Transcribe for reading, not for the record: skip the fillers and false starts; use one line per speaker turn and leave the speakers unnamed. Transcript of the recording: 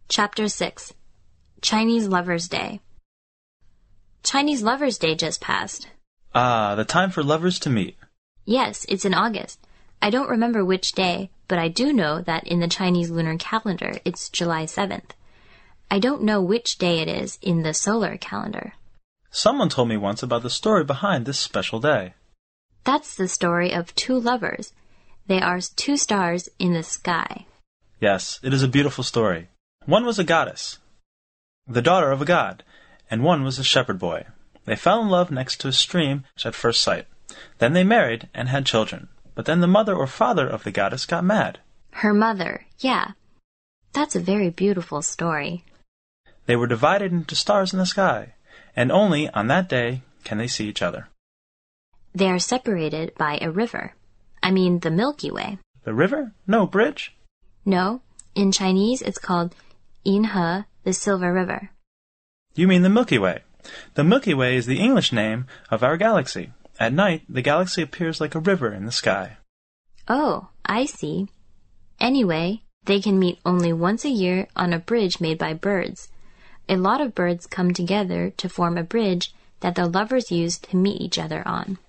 Chapter 6. Chinese Lovers' Day. Chinese Lovers' Day just passed.
Ah, the time for lovers to meet.
Yes, it's in August. I don't remember which day, but I do know that in the Chinese lunar calendar it's July 7th. I don't know which day it is in the solar calendar.
Someone told me once about the story behind this special day.
That's the story of two lovers. They are two stars in the sky.
Yes, it is a beautiful story. One was a goddess, the daughter of a god, and one was a shepherd boy. They fell in love next to a stream at first sight. Then they married and had children. But then the mother or father of the goddess got mad.
Her mother, yeah. That's a very beautiful story.
They were divided into stars in the sky, and only on that day can they see each other.
They are separated by a river. I mean the Milky Way.
The river? No bridge?
No, in Chinese it's called Yinhe, the Silver River.
You mean the Milky Way. The Milky Way is the English name of our galaxy. At night, the galaxy appears like a river in the sky.
Oh, I see. Anyway, they can meet only once a year on a bridge made by birds. A lot of birds come together to form a bridge that the lovers use to meet each other on.